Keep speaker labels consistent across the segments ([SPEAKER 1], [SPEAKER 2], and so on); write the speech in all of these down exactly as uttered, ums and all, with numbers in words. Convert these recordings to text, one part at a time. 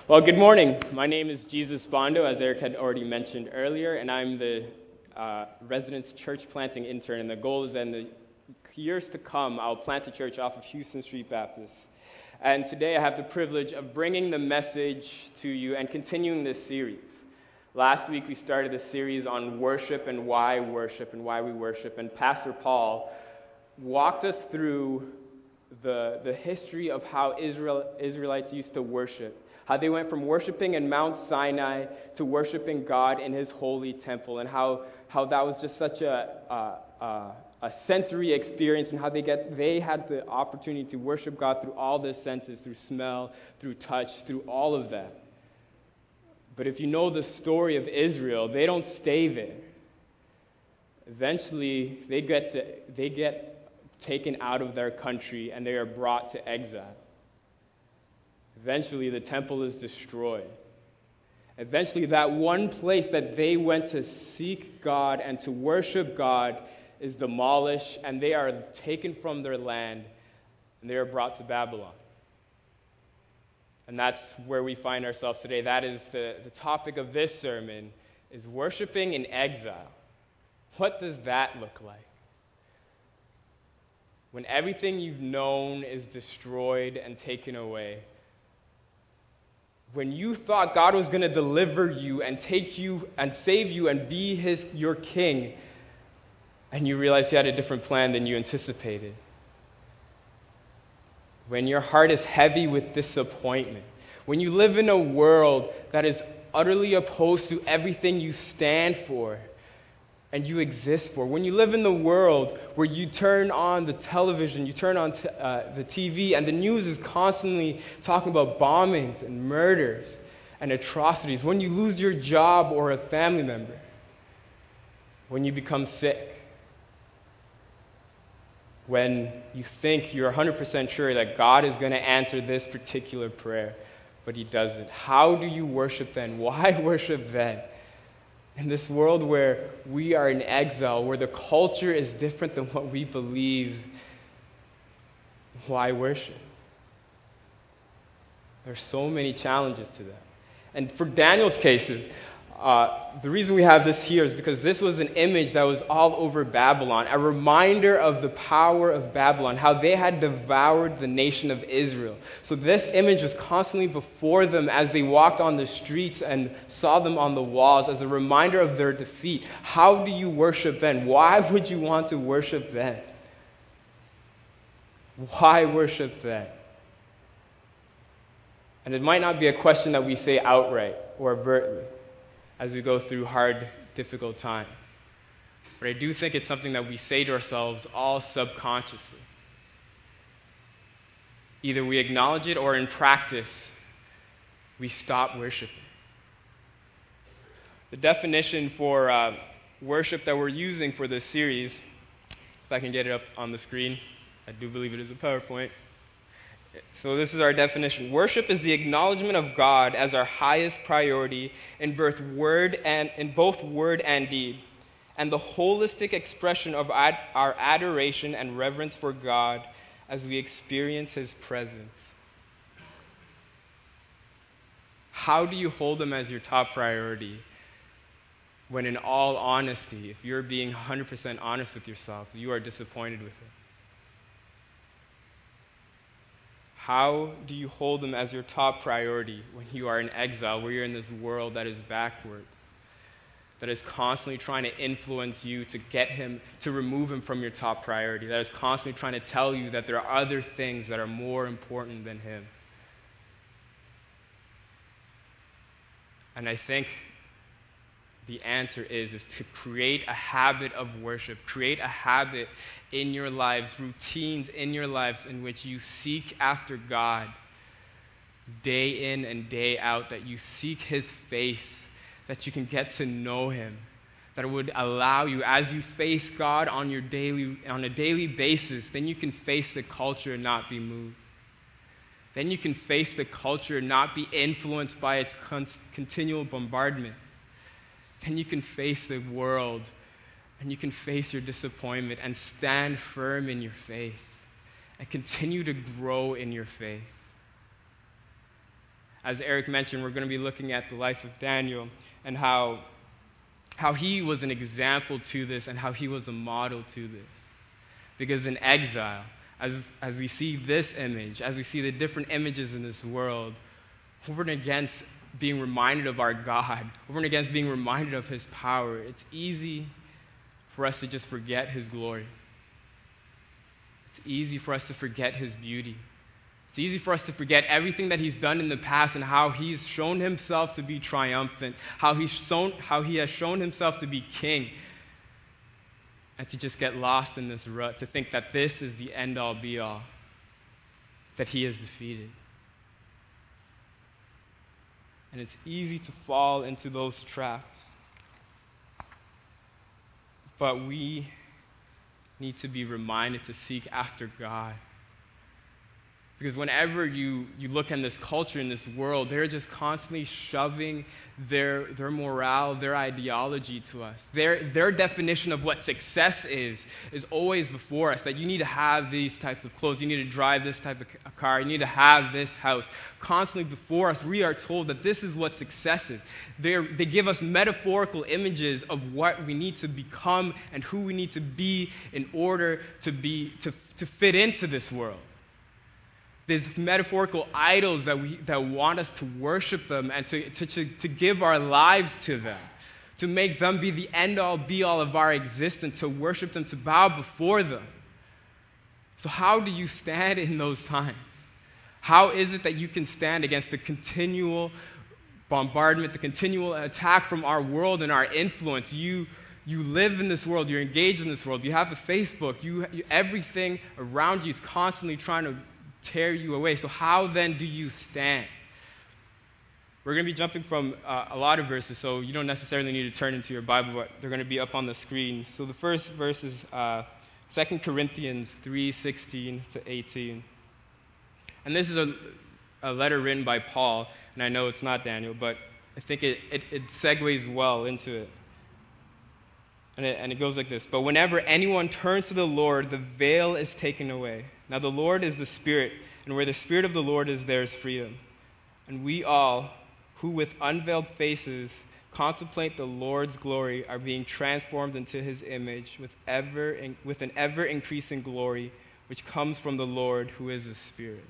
[SPEAKER 1] Well, good morning. My name is Jesus Bondo, as Eric had already mentioned earlier, and I'm the uh, residence church planting intern. And the goal is that in the years to come, I'll plant a church off of Houston Street Baptist. And today I have the privilege of bringing the message to you and continuing this series. Last week we started a series on worship and why worship and why we worship. And Pastor Paul walked us through the, the history of how Israel, Israelites used to worship. How they went from worshiping in Mount Sinai to worshiping God in His holy temple, and how, how that was just such a, a, a, a sensory experience, and how they get they had the opportunity to worship God through all the senses, through smell, through touch, through all of that. But if you know the story of Israel, they don't stay there. Eventually, they get to, they get taken out of their country, and they are brought to exile. Eventually, the temple is destroyed. Eventually, that one place that they went to seek God and to worship God is demolished, and they are taken from their land, and they are brought to Babylon. And that's where we find ourselves today. That is the, the topic of this sermon, is worshiping in exile. What does that look like? When everything you've known is destroyed and taken away. When you thought God was going to deliver you and take you and save you and be his your king, and you realize He had a different plan than you anticipated. When your heart is heavy with disappointment. When you live in a world that is utterly opposed to everything you stand for and you exist for. When you live in the world where you turn on the television, you turn on t- uh, the T V, and the news is constantly talking about bombings and murders and atrocities. When you lose your job or a family member. When you become sick. When you think you're one hundred percent sure that God is going to answer this particular prayer, but He doesn't. How do you worship then? Why worship then? In this world where we are in exile, where the culture is different than what we believe, why worship? There's so many challenges to that. And for Daniel's cases, uh, the reason we have this here is because this was an image that was all over Babylon, a reminder of the power of Babylon, how they had devoured the nation of Israel. So this image was constantly before them as they walked on the streets and saw them on the walls as a reminder of their defeat. How do you worship then? Why would you want to worship then? Why worship then? And it might not be a question that we say outright or overtly as we go through hard, difficult times. But I do think it's something that we say to ourselves all subconsciously. Either we acknowledge it or in practice, we stop worshiping. The definition for uh, worship that we're using for this series, if I can get it up on the screen, I do believe it is a PowerPoint. So this is our definition. Worship is the acknowledgement of God as our highest priority in both word and in both word and deed, and the holistic expression of ad, our adoration and reverence for God as we experience His presence. How do you hold Him as your top priority when, in all honesty, if you're being one hundred percent honest with yourself, you are disappointed with Him? How do you hold Him as your top priority when you are in exile, where you're in this world that is backwards, that is constantly trying to influence you to get Him, to remove Him from your top priority, that is constantly trying to tell you that there are other things that are more important than Him? And I think the answer is, is to create a habit of worship. Create a habit in your lives, routines in your lives in which you seek after God day in and day out, that you seek His face, that you can get to know Him, that it would allow you, as you face God on your daily, on a daily basis, then you can face the culture and not be moved. Then you can face the culture and not be influenced by its con- continual bombardment. Then you can face the world and you can face your disappointment and stand firm in your faith and continue to grow in your faith. As Eric mentioned, we're going to be looking at the life of Daniel and how, how he was an example to this and how he was a model to this. Because in exile, as, as we see this image, as we see the different images in this world, we're against being reminded of our God. We're against being reminded of his power. It's easy for us to just forget his glory. It's easy for us to forget his beauty. It's easy for us to forget everything that he's done in the past and how he's shown himself to be triumphant, how he's shown, how he has shown himself to be king, and to just get lost in this rut, to think that this is the end-all, be-all, that he is defeated. And it's easy to fall into those traps. But we need to be reminded to seek after God. Because whenever you, you look in this culture, in this world, they're just constantly shoving their, their morale, their ideology to us. Their, their definition of what success is, is always before us, that you need to have these types of clothes, you need to drive this type of car, you need to have this house. Constantly before us, we are told that this is what success is. They're, they give us metaphorical images of what we need to become and who we need to be in order to, be, to, to fit into this world. There's metaphorical idols that we that want us to worship them and to, to, to, to give our lives to them, to make them be the end-all, be-all of our existence, to worship them, to bow before them. So how do you stand in those times? How is it that you can stand against the continual bombardment, the continual attack from our world and our influence? You You live in this world, you're engaged in this world, you have a Facebook, you, you everything around you is constantly trying to tear you away. So how then do you stand? We're going to be jumping from uh, a lot of verses, so you don't necessarily need to turn into your Bible, but they're going to be up on the screen. So the first verse is uh, Second Corinthians three sixteen to eighteen. And this is a, a letter written by Paul, and I know it's not Daniel, but I think it, it, it segues well into it. And it, and it goes like this. But whenever anyone turns to the Lord, the veil is taken away. Now the Lord is the Spirit, and where the Spirit of the Lord is, there is freedom. And we all, who with unveiled faces contemplate the Lord's glory, are being transformed into his image with, ever, with an ever-increasing glory, which comes from the Lord, who is the Spirit.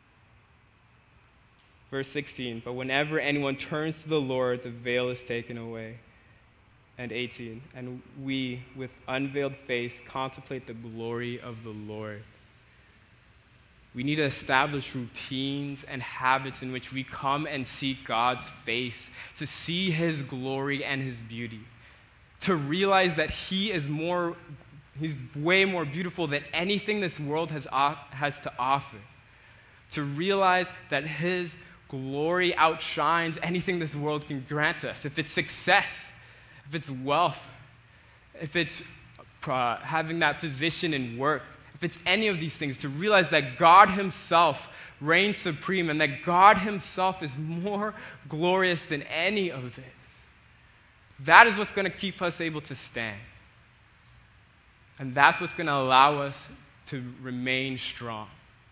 [SPEAKER 1] Verse sixteen, but whenever anyone turns to the Lord, the veil is taken away. And eighteen, and we, with unveiled face, contemplate the glory of the Lord. We need to establish routines and habits in which we come and seek God's face, to see his glory and his beauty, to realize that he is more, he's way more beautiful than anything this world has, has to offer, to realize that his glory outshines anything this world can grant us. If it's success, if it's wealth, if it's uh, having that position in work, if it's any of these things, to realize that God himself reigns supreme and that God himself is more glorious than any of this. That is what's going to keep us able to stand. And that's what's going to allow us to remain strong.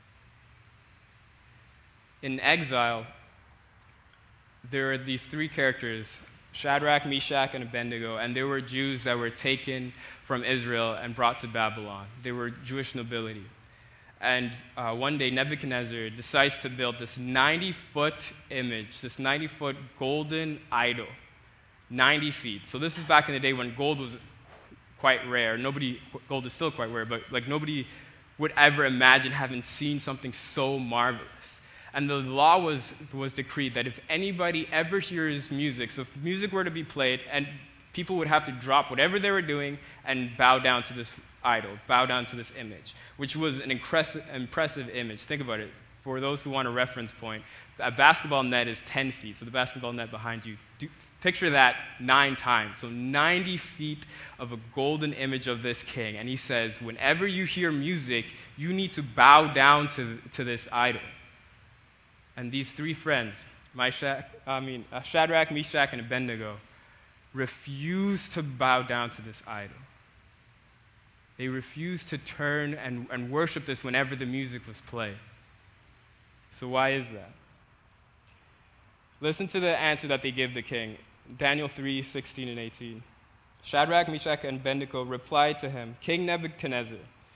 [SPEAKER 1] In exile, there are these three characters, Shadrach, Meshach, and Abednego, and they were Jews that were taken from Israel and brought to Babylon. They were Jewish nobility. And uh, one day, Nebuchadnezzar decides to build this ninety-foot image, this ninety-foot golden idol, ninety feet. So this is back in the day when gold was quite rare. Nobody, gold is still quite rare, but like nobody would ever imagine having seen something so marvelous. And the law was, was decreed that if anybody ever hears music, so if music were to be played, and people would have to drop whatever they were doing and bow down to this idol, bow down to this image, which was an impressive, impressive image. Think about it. For those who want a reference point, a basketball net is ten feet, so the basketball net behind you. Do, picture that nine times. So ninety feet of a golden image of this king. And he says, whenever you hear music, you need to bow down to, to this idol. And these three friends, Meshach, I mean, uh, Shadrach, Meshach, and Abednego, refused to bow down to this idol. They refused to turn and, and worship this whenever the music was played. So why is that? Listen to the answer that they give the king. Daniel three, sixteen and eighteen. Shadrach, Meshach, and Abednego replied to him, King Nebuchadnezzar,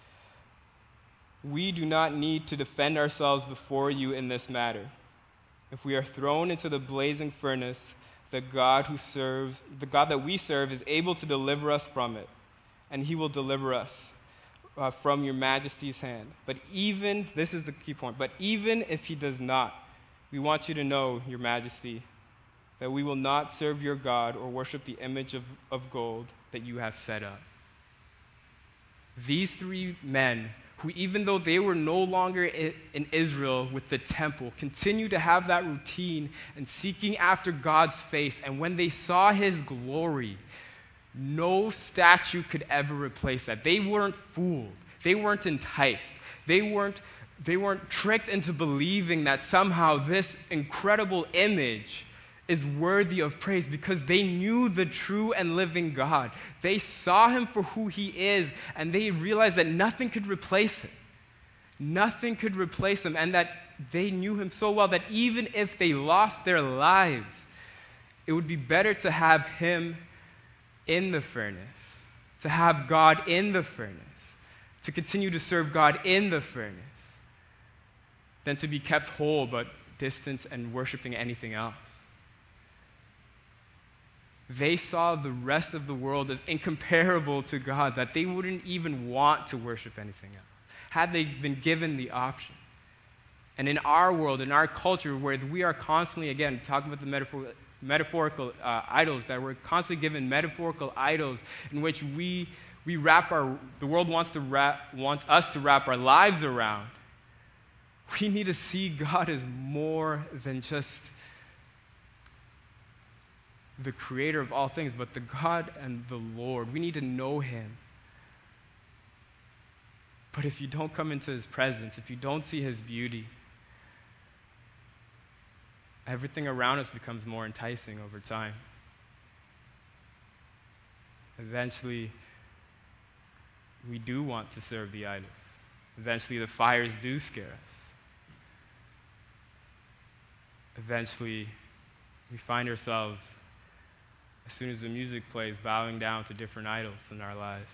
[SPEAKER 1] we do not need to defend ourselves before you in this matter. If we are thrown into the blazing furnace, the God who serves, the God that we serve is able to deliver us from it, and he will deliver us uh, from your majesty's hand. But even, this is the key point, but even if he does not, we want you to know, your majesty, that we will not serve your God or worship the image of, of gold that you have set up. These three men, who even though they were no longer in Israel with the temple, continue to have that routine and seeking after God's face. And when they saw his glory, no statue could ever replace that. They weren't fooled. They weren't enticed. They weren't, they weren't tricked into believing that somehow this incredible image is worthy of praise, because they knew the true and living God. They saw him for who he is, and they realized that nothing could replace him. Nothing could replace him, and that they knew him so well that even if they lost their lives, it would be better to have him in the furnace, to have God in the furnace, to continue to serve God in the furnace, than to be kept whole but distant and worshiping anything else. They saw the rest of the world as incomparable to God, that they wouldn't even want to worship anything else, had they been given the option. And in our world, in our culture, where we are constantly, again, talking about the metaphor, metaphorical uh, idols, that we're constantly given metaphorical idols in which we we wrap our, the world wants to wrap, wants us to wrap our lives around. We need to see God as more than just the creator of all things, but the God and the Lord. We need to know him. But if you don't come into his presence, if you don't see his beauty, everything around us becomes more enticing over time. Eventually, we do want to serve the idols. Eventually, the fires do scare us. Eventually, we find ourselves, as soon as the music plays, bowing down to different idols in our lives.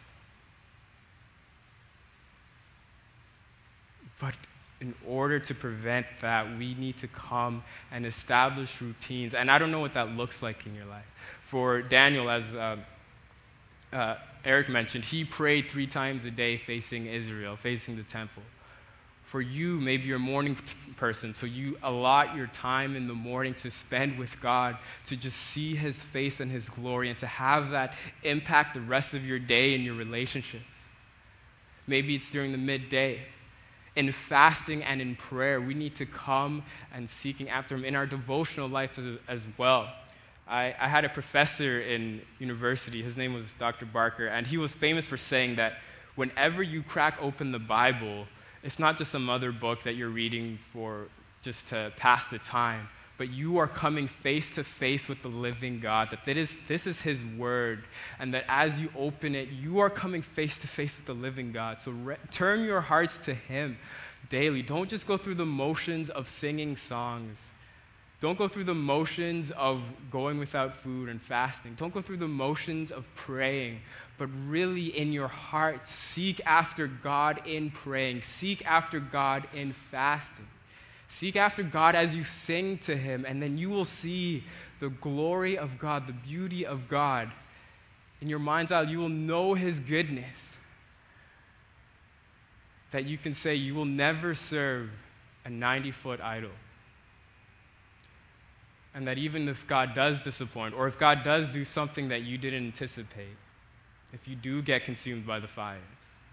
[SPEAKER 1] But in order to prevent that, we need to come and establish routines. And I don't know what that looks like in your life. For Daniel, as uh, uh, Eric mentioned, he prayed three times a day facing Israel, facing the temple. For you, maybe you're a morning person, so you allot your time in the morning to spend with God, to just see his face and his glory, and to have that impact the rest of your day and your relationships. Maybe it's during the midday. In fasting and in prayer, we need to come and seeking after him in our devotional life as, as well. I, I had a professor in university, his name was Doctor Barker, and he was famous for saying that whenever you crack open the Bible, it's not just some other book that you're reading for just to pass the time, but you are coming face to face with the living God, that that is, this is his word, and that as you open it, you are coming face to face with the living God. So re- turn your hearts to him daily. Don't just go through the motions of singing songs. Don't go through the motions of going without food and fasting. Don't go through the motions of praying, but really in your heart, seek after God in praying. Seek after God in fasting. Seek after God as you sing to him, and then you will see the glory of God, the beauty of God. In your mind's eye, you will know his goodness. That you can say you will never serve a ninety-foot idol. And that even if God does disappoint, or if God does do something that you didn't anticipate, if you do get consumed by the fires,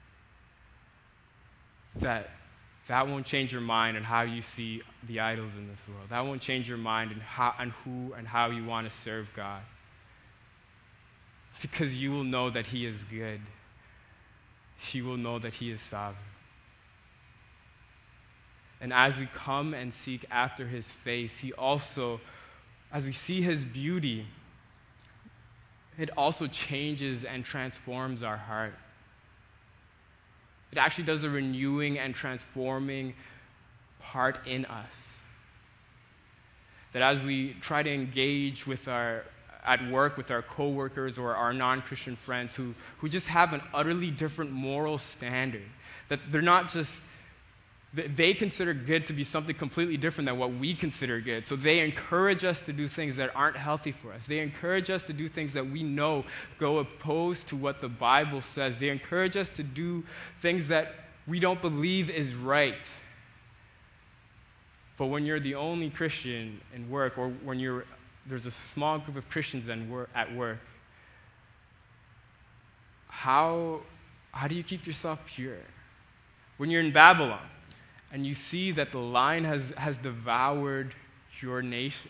[SPEAKER 1] that that won't change your mind and how you see the idols in this world. That won't change your mind and how and who and how you want to serve God. Because you will know that he is good. You will know that he is sovereign. And as we come and seek after his face, he also, as we see his beauty, it also changes and transforms our heart. It actually does a renewing and transforming part in us. That as we try to engage with our, at work with our coworkers or our non-Christian friends who, who just have an utterly different moral standard, that they're not just, they consider good to be something completely different than what we consider good. So they encourage us to do things that aren't healthy for us. They encourage us to do things that we know go opposed to what the Bible says. They encourage us to do things that we don't believe is right. But when you're the only Christian in work, or when you're there's a small group of Christians in wor- at work, how how do you keep yourself pure? When you're in Babylon and you see that the lion has, has devoured your nation,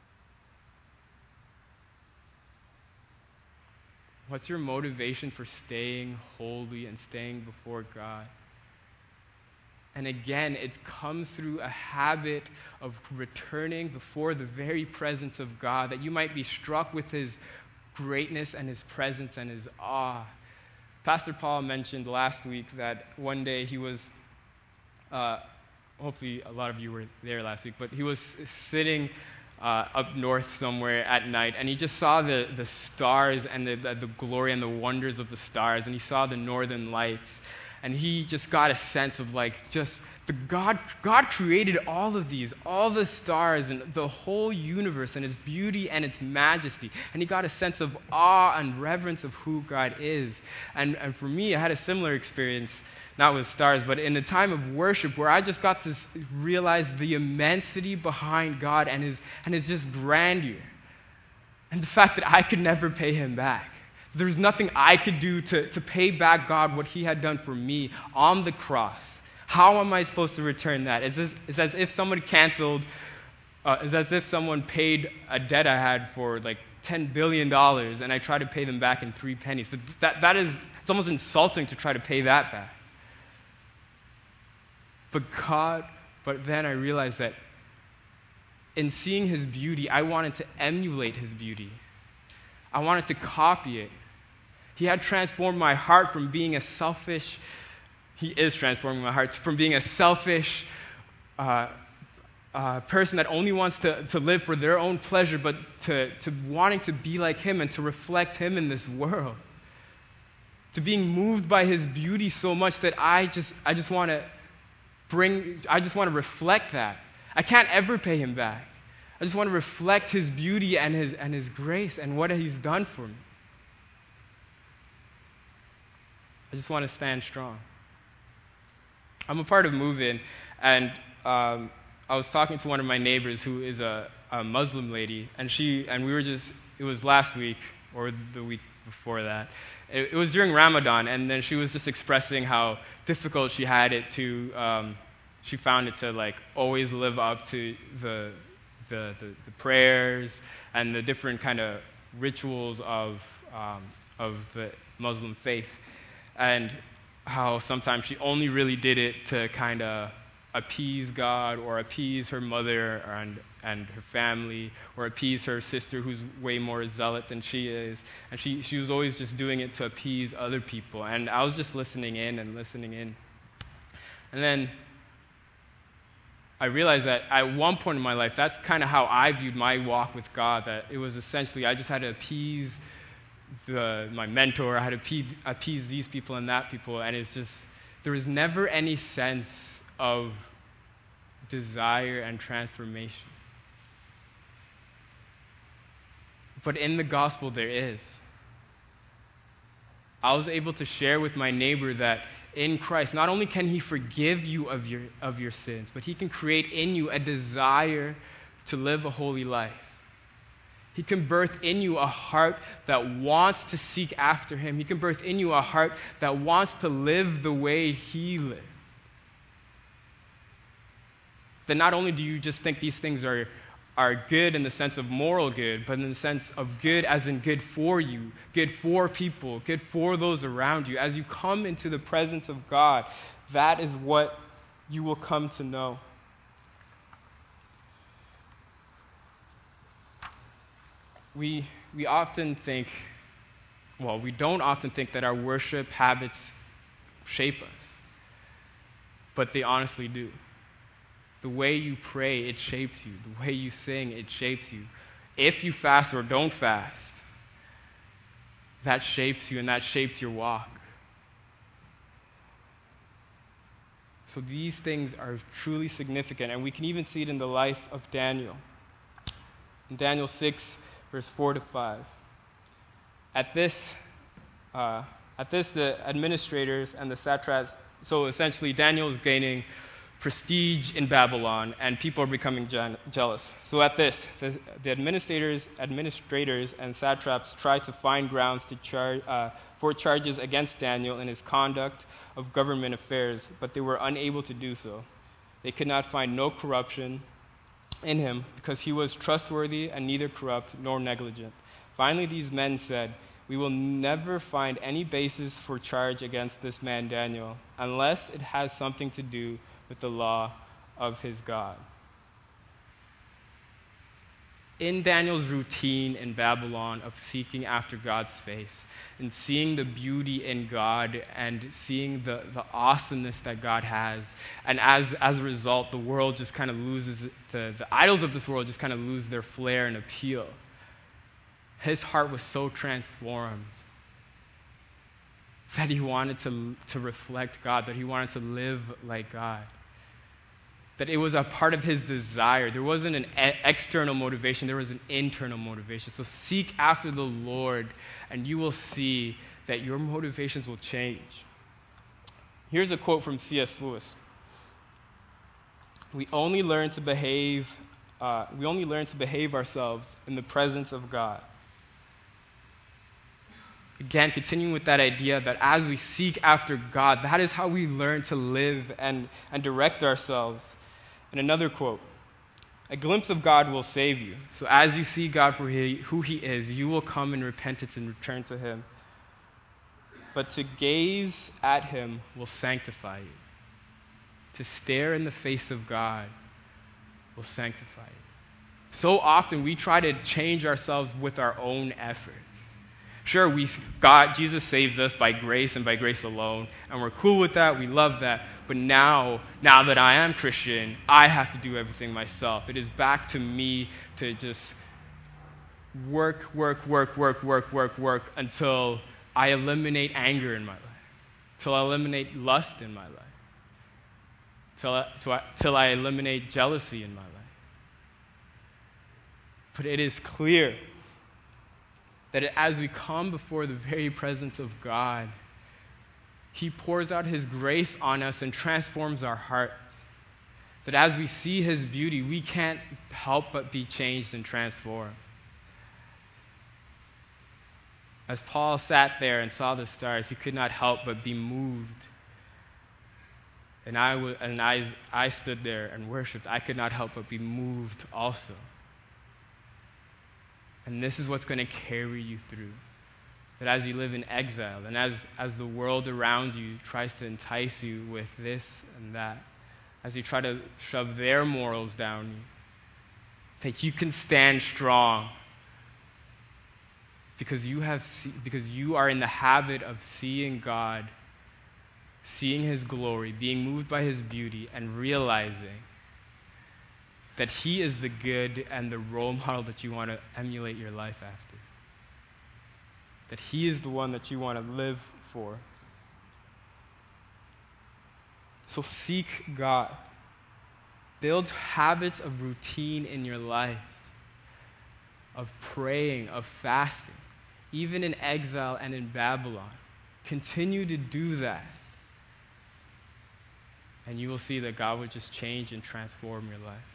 [SPEAKER 1] what's your motivation for staying holy and staying before God? And again, it comes through a habit of returning before the very presence of God, that you might be struck with His greatness and His presence and His awe. Pastor Paul mentioned last week that one day he was, uh, hopefully a lot of you were there last week, but he was sitting uh, up north somewhere at night, and he just saw the, the stars and the, the, the glory and the wonders of the stars, and he saw the northern lights. And he just got a sense of like just the God God created all of these, all the stars and the whole universe and its beauty and its majesty. And he got a sense of awe and reverence of who God is. And and for me, I had a similar experience, not with stars, but in a time of worship where I just got to realize the immensity behind God and his and his just grandeur. And the fact that I could never pay Him back. There's nothing I could do to, to pay back God what He had done for me on the cross. How am I supposed to return that? It's as, it's as if someone canceled, uh, it's as if someone paid a debt I had for like ten billion dollars and I try to pay them back in three pennies. That, that, that is, it's almost insulting to try to pay that back. But God, but then I realized that in seeing His beauty, I wanted to emulate His beauty. I wanted to copy it. He had transformed my heart from being a selfish, He is transforming my heart from being a selfish uh, uh, person that only wants to, to live for their own pleasure, but to, to wanting to be like Him and to reflect Him in this world. To being moved by His beauty so much that I just I just want to bring, I just want to reflect that. I can't ever pay Him back. I just want to reflect His beauty and His and His grace and what He's done for me. I just want to stand strong. I'm a part of Move In, and um, I was talking to one of my neighbors who is a, a Muslim lady, and she and we were just, it was last week or the week before that. It, it was during Ramadan, and then she was just expressing how difficult she had it to, um, she found it to like always live up to the The, the, the prayers and the different kind of rituals of um, of the Muslim faith, and how sometimes she only really did it to kind of appease God or appease her mother and and her family, or appease her sister who's way more zealot than she is, and she she was always just doing it to appease other people. And I was just listening in and listening in, and then I realized that at one point in my life, that's kind of how I viewed my walk with God, that it was essentially I just had to appease the, my mentor, I had to appease, appease these people and that people, and it's just, there was never any sense of desire and transformation. But in the gospel, there is. I was able to share with my neighbor that in Christ, not only can He forgive you of your of your sins, but He can create in you a desire to live a holy life. He can birth in you a heart that wants to seek after Him. He can birth in you a heart that wants to live the way He lived. That not only do you just think these things are are good in the sense of moral good, but in the sense of good as in good for you, good for people, good for those around you. As you come into the presence of God, that is what you will come to know. We, we often think, well, we don't often think that our worship habits shape us, but they honestly do. The way you pray, it shapes you. The way you sing, it shapes you. If you fast or don't fast, that shapes you and that shapes your walk. So these things are truly significant, and we can even see it in the life of Daniel. In Daniel six, verse four to five. At this, uh, at this, the administrators and the satraps, so essentially Daniel is gaining prestige in Babylon, and people are becoming je- jealous. So at this, the, the administrators, administrators and satraps tried to find grounds to char- uh, for charges against Daniel in his conduct of government affairs, but they were unable to do so. They could not find no corruption in him because he was trustworthy and neither corrupt nor negligent. Finally, these men said, "We will never find any basis for charge against this man Daniel unless it has something to do with the law of his God." In Daniel's routine in Babylon of seeking after God's face and seeing the beauty in God and seeing the, the awesomeness that God has, and as, as a result, the world just kind of loses, the, the idols of this world just kind of lose their flair and appeal. His heart was so transformed that he wanted to, to reflect God, that he wanted to live like God. That it was a part of his desire. There wasn't an e- external motivation, there was an internal motivation. So seek after the Lord, and you will see that your motivations will change. Here's a quote from C S Lewis. We only learn to behave, uh, we only learn to behave ourselves in the presence of God. Again, continuing with that idea that as we seek after God, that is how we learn to live and, and direct ourselves. And another quote, "A glimpse of God will save you. So as you see God for he, who he is, you will come in repentance and return to him. But to gaze at him will sanctify you. To stare in the face of God will sanctify you." So often we try to change ourselves with our own efforts. Sure, we, God, Jesus saves us by grace and by grace alone, and we're cool with that, we love that, but now, now that I am Christian, I have to do everything myself. It is back to me to just work, work, work, work, work, work, work, until I eliminate anger in my life, till I eliminate lust in my life, till I, till I, till I eliminate jealousy in my life. But it is clear that as we come before the very presence of God, he pours out his grace on us and transforms our hearts. That as we see his beauty, we can't help but be changed and transformed. As Paul sat there and saw the stars, he could not help but be moved. And I, w- and I, I stood there and worshiped. I could not help but be moved also. And this is what's going to carry you through. That as you live in exile, and as, as the world around you tries to entice you with this and that, as you try to shove their morals down you, that you can stand strong because you have see, because you are in the habit of seeing God, seeing his glory, being moved by his beauty, and realizing that he is the good and the role model that you want to emulate your life after. That he is the one that you want to live for. So seek God. Build habits of routine in your life, of praying, of fasting, even in exile and in Babylon. Continue to do that. And you will see that God will just change and transform your life.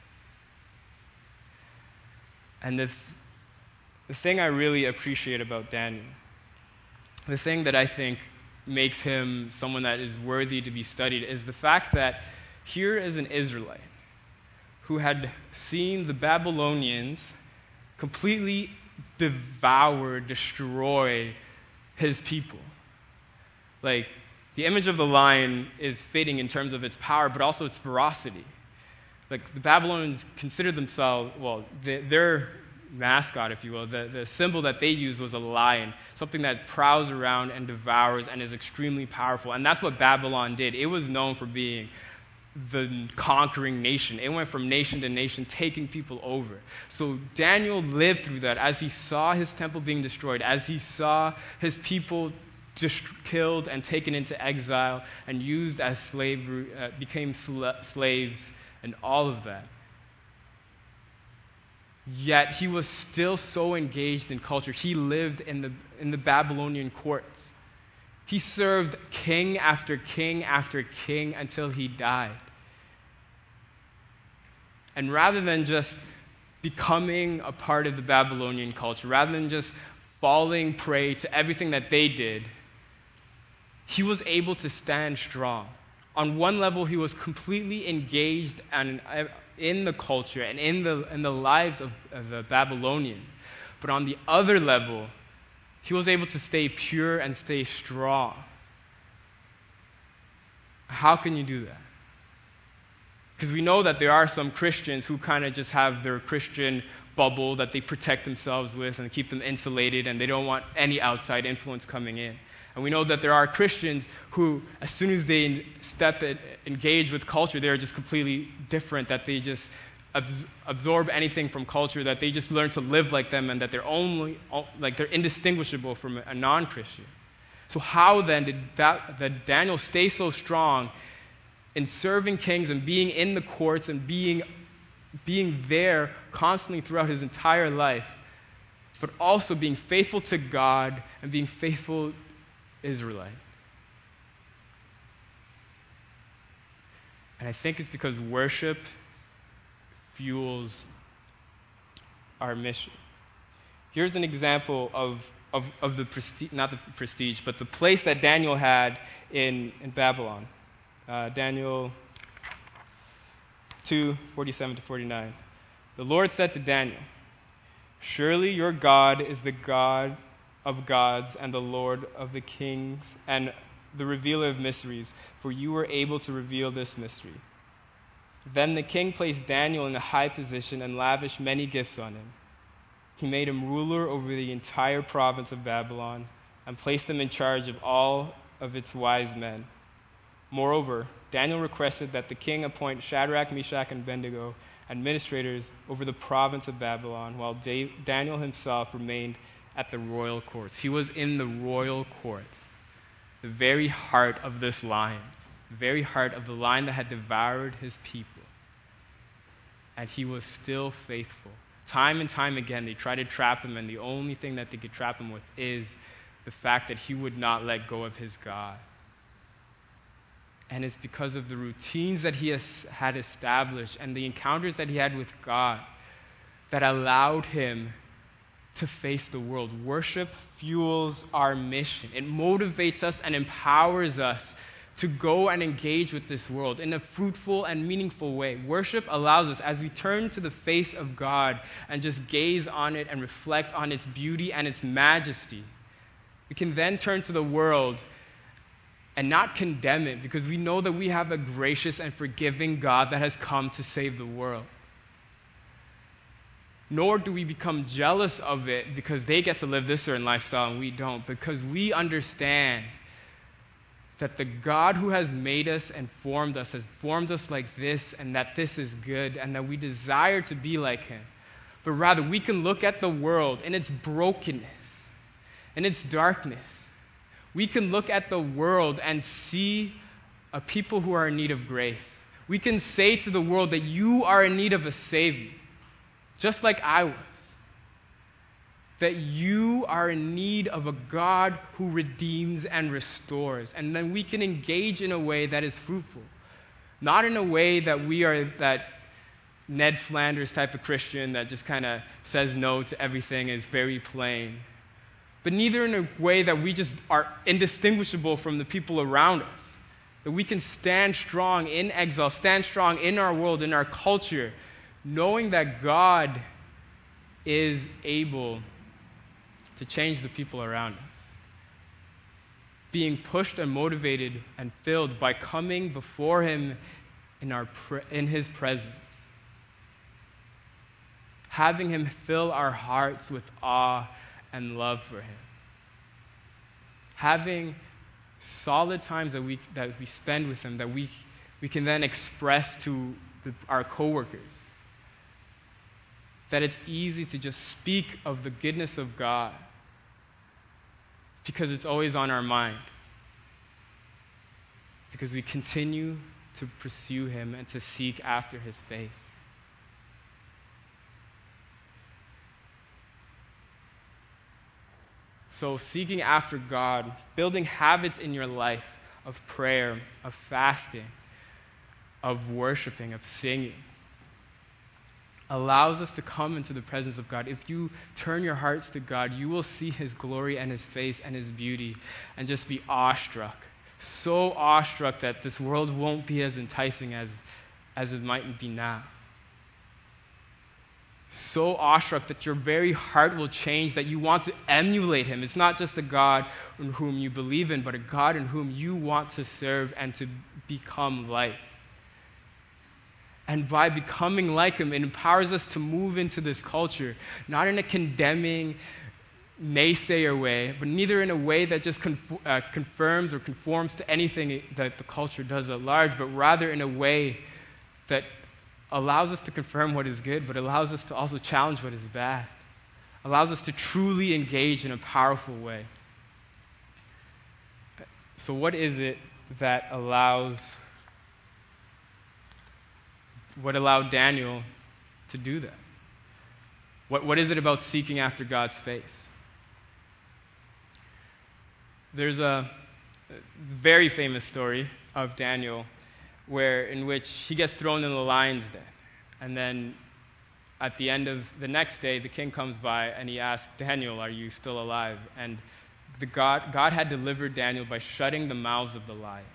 [SPEAKER 1] And the, th- the thing I really appreciate about Daniel, the thing that I think makes him someone that is worthy to be studied, is the fact that here is an Israelite who had seen the Babylonians completely devour, destroy his people. Like, the image of the lion is fitting in terms of its power, but also its ferocity. Like, the Babylonians considered themselves, well, the, their mascot, if you will, the, the symbol that they used was a lion, something that prowls around and devours and is extremely powerful. And that's what Babylon did. It was known for being the conquering nation. It went from nation to nation, taking people over. So Daniel lived through that as he saw his temple being destroyed, as he saw his people just killed and taken into exile and used as slavery, uh, became sl- slaves, and all of that. Yet he was still so engaged in culture. He lived in the in the Babylonian courts. He served king after king after king until he died. And rather than just becoming a part of the Babylonian culture, rather than just falling prey to everything that they did, he was able to stand strong. On one level, he was completely engaged and in the culture and in the in the lives of, of the Babylonians. But on the other level, he was able to stay pure and stay strong. How can you do that? Because we know that there are some Christians who kind of just have their Christian bubble that they protect themselves with and keep them insulated, and they don't want any outside influence coming in. And we know that there are Christians who, as soon as they step in, engage with culture, they're just completely different, that they just abs- absorb anything from culture, that they just learn to live like them, and that they're only, like they're indistinguishable from a non-Christian. So how then did, that, did Daniel stay so strong in serving kings and being in the courts and being, being there constantly throughout his entire life, but also being faithful to God and being faithful Israelite? And I think it's because worship fuels our mission. Here's an example of, of, of the prestige, not the prestige, but the place that Daniel had in, in Babylon. Uh, Daniel two, forty-seven to forty-nine. The Lord said to Daniel, "Surely your God is the God of gods and the Lord of the kings and the revealer of mysteries, for you were able to reveal this mystery." Then the king placed Daniel in a high position and lavished many gifts on him. He made him ruler over the entire province of Babylon and placed him in charge of all of its wise men. Moreover, Daniel requested that the king appoint Shadrach, Meshach, and Abednego administrators over the province of Babylon, while Daniel himself remained at the royal courts. He was in the royal courts, the very heart of this lion, the very heart of the lion that had devoured his people. And he was still faithful. Time and time again, they tried to trap him, and the only thing that they could trap him with is the fact that he would not let go of his God. And it's because of the routines that he has, had established and the encounters that he had with God that allowed him to face the world. Worship fuels our mission. It motivates us and empowers us to go and engage with this world in a fruitful and meaningful way. Worship allows us, as we turn to the face of God and just gaze on it and reflect on its beauty and its majesty, we can then turn to the world and not condemn it, because we know that we have a gracious and forgiving God that has come to save the world. Nor do we become jealous of it because they get to live this certain lifestyle and we don't, because we understand that the God who has made us and formed us has formed us like this, and that this is good, and that we desire to be like him. But rather, we can look at the world in its brokenness, in its darkness. We can look at the world and see a people who are in need of grace. We can say to the world that you are in need of a Savior, just like I was. That you are in need of a God who redeems and restores. And then we can engage in a way that is fruitful. Not in a way that we are that Ned Flanders type of Christian that just kind of says no to everything, is very plain. But neither in a way that we just are indistinguishable from the people around us. That we can stand strong in exile, stand strong in our world, in our culture, knowing that God is able to change the people around us. Being pushed and motivated and filled by coming before him in, our pre- in his presence. Having him fill our hearts with awe and love for him. Having solid times that we that we spend with him, that we we can then express to the, our coworkers that it's easy to just speak of the goodness of God because it's always on our mind. Because we continue to pursue Him and to seek after His face. So seeking after God, building habits in your life of prayer, of fasting, of worshiping, of singing, allows us to come into the presence of God. If you turn your hearts to God, you will see His glory and His face and His beauty and just be awestruck. So awestruck that this world won't be as enticing as, as it might be now. So awestruck that your very heart will change, that you want to emulate Him. It's not just a God in whom you believe in, but a God in whom you want to serve and to become like. And by becoming like Him, it empowers us to move into this culture, not in a condemning, naysayer way, but neither in a way that just conf- uh, confirms or conforms to anything that the culture does at large, but rather in a way that allows us to confirm what is good, but allows us to also challenge what is bad, allows us to truly engage in a powerful way. So what is it that allows, what allowed Daniel to do that? What, what is it about seeking after God's face? There's a very famous story of Daniel where in which he gets thrown in the lion's den. And then at the end of the next day, the king comes by and he asks, Daniel, are you still alive? And the God, God had delivered Daniel by shutting the mouths of the lion.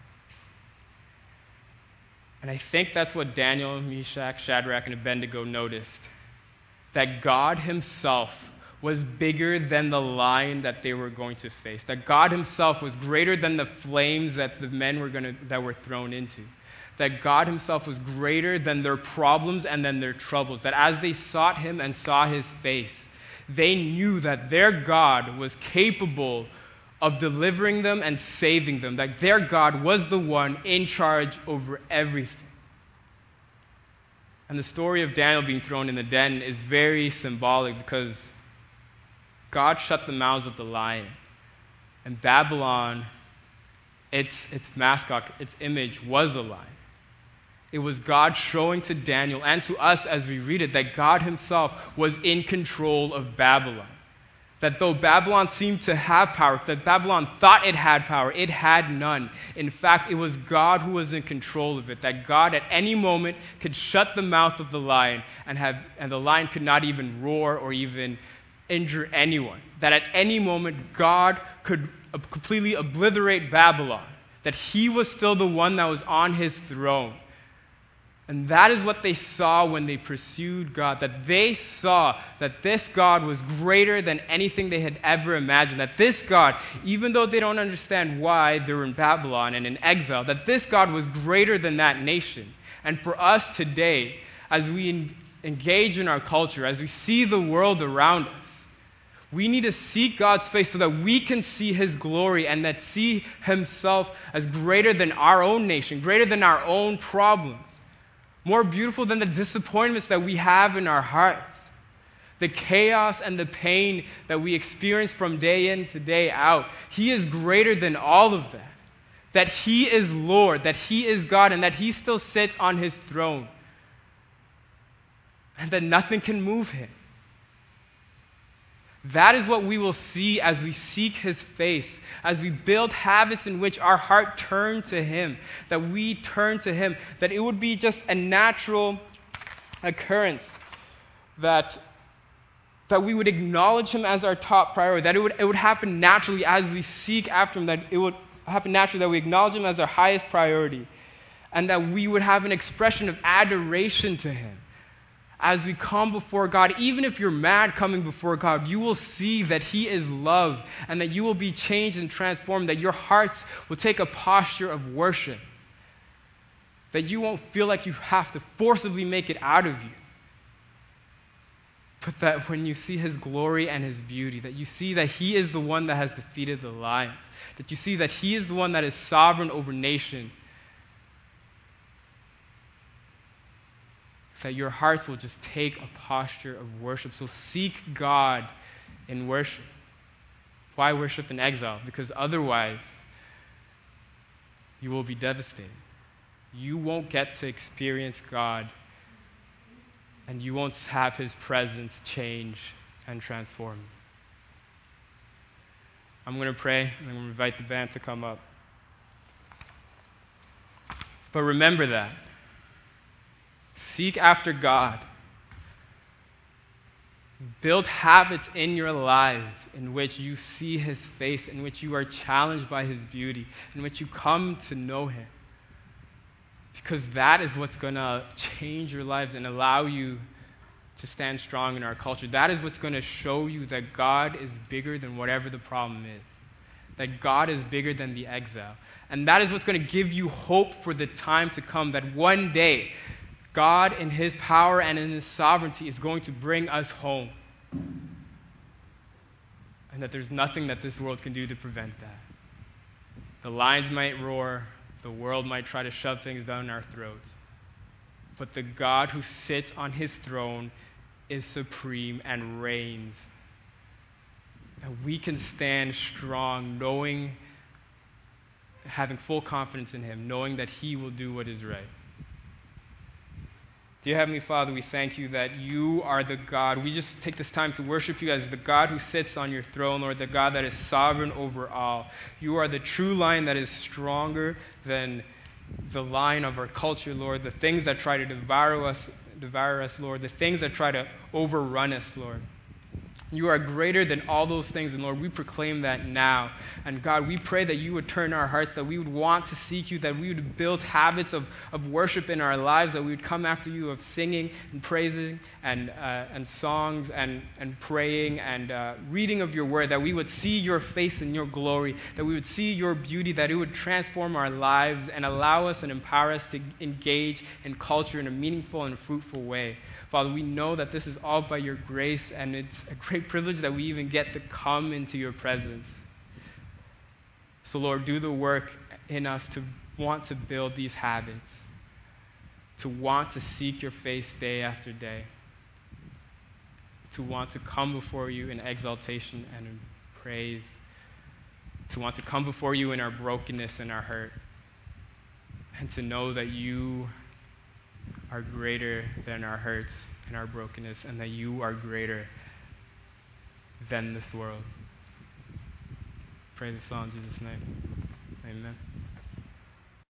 [SPEAKER 1] And I think that's what Daniel, Meshach, Shadrach, and Abednego noticed. That God Himself was bigger than the lion that they were going to face. That God Himself was greater than the flames that the men were going to, that were thrown into. That God Himself was greater than their problems and than their troubles. That as they sought Him and saw His face, they knew that their God was capable of delivering them and saving them. That their God was the one in charge over everything. And the story of Daniel being thrown in the den is very symbolic because God shut the mouths of the lion. And Babylon, its, its mascot, its image was a lion. It was God showing to Daniel and to us as we read it that God Himself was in control of Babylon. That though Babylon seemed to have power, that Babylon thought it had power, it had none. In fact, it was God who was in control of it. That God at any moment could shut the mouth of the lion and have, and the lion could not even roar or even injure anyone. That at any moment God could completely obliterate Babylon. That He was still the one that was on His throne. And that is what they saw when they pursued God. That they saw that this God was greater than anything they had ever imagined. That this God, even though they don't understand why they're in Babylon and in exile, that this God was greater than that nation. And for us today, as we en- engage in our culture, as we see the world around us, we need to seek God's face so that we can see His glory and that see Himself as greater than our own nation, greater than our own problems. More beautiful than the disappointments that we have in our hearts. The chaos and the pain that we experience from day in to day out. He is greater than all of that. That He is Lord, that He is God, and that He still sits on His throne. And that nothing can move Him. That is what we will see as we seek His face, as we build habits in which our heart turns to Him, that we turn to Him, that it would be just a natural occurrence that, that we would acknowledge Him as our top priority, that it would, it would happen naturally as we seek after Him, that it would happen naturally that we acknowledge Him as our highest priority, and that we would have an expression of adoration to Him. As we come before God, even if you're mad coming before God, you will see that He is love and that you will be changed and transformed, that your hearts will take a posture of worship, that you won't feel like you have to forcibly make it out of you, but that when you see His glory and His beauty, that you see that He is the one that has defeated the lions, that you see that He is the one that is sovereign over nation, that your hearts will just take a posture of worship. So seek God in worship. Why worship in exile? Because otherwise, you will be devastated. You won't get to experience God, and you won't have His presence change and transform. I'm going to pray, and I'm going to invite the band to come up. But remember that. Seek after God. Build habits in your lives in which you see His face, in which you are challenged by His beauty, in which you come to know Him. Because that is what's going to change your lives and allow you to stand strong in our culture. That is what's going to show you that God is bigger than whatever the problem is. That God is bigger than the exile. And that is what's going to give you hope for the time to come, that one day God in His power and in His sovereignty is going to bring us home. And that there's nothing that this world can do to prevent that. The lions might roar, the world might try to shove things down our throats. But the God who sits on His throne is supreme and reigns. And we can stand strong knowing, having full confidence in Him, knowing that He will do what is right. Dear Heavenly Father, we thank You that You are the God. We just take this time to worship You as the God who sits on Your throne, Lord, the God that is sovereign over all. You are the true lion that is stronger than the lion of our culture, Lord, the things that try to devour us, devour us, Lord, the things that try to overrun us, Lord. You are greater than all those things, and Lord, we proclaim that now. And God, we pray that You would turn our hearts, that we would want to seek You, that we would build habits of, of worship in our lives, that we would come after You of singing and praising and uh, and songs and, and praying and uh, reading of Your word, that we would see Your face and Your glory, that we would see Your beauty, that it would transform our lives and allow us and empower us to engage in culture in a meaningful and fruitful way. Father, we know that this is all by Your grace, and it's a great privilege that we even get to come into Your presence. So, Lord, do the work in us to want to build these habits, to want to seek Your face day after day, to want to come before You in exaltation and in praise, to want to come before You in our brokenness and our hurt, and to know that You are greater than our hurts and our brokenness, and that You are greater than this world. Pray this all in Jesus' name. Amen.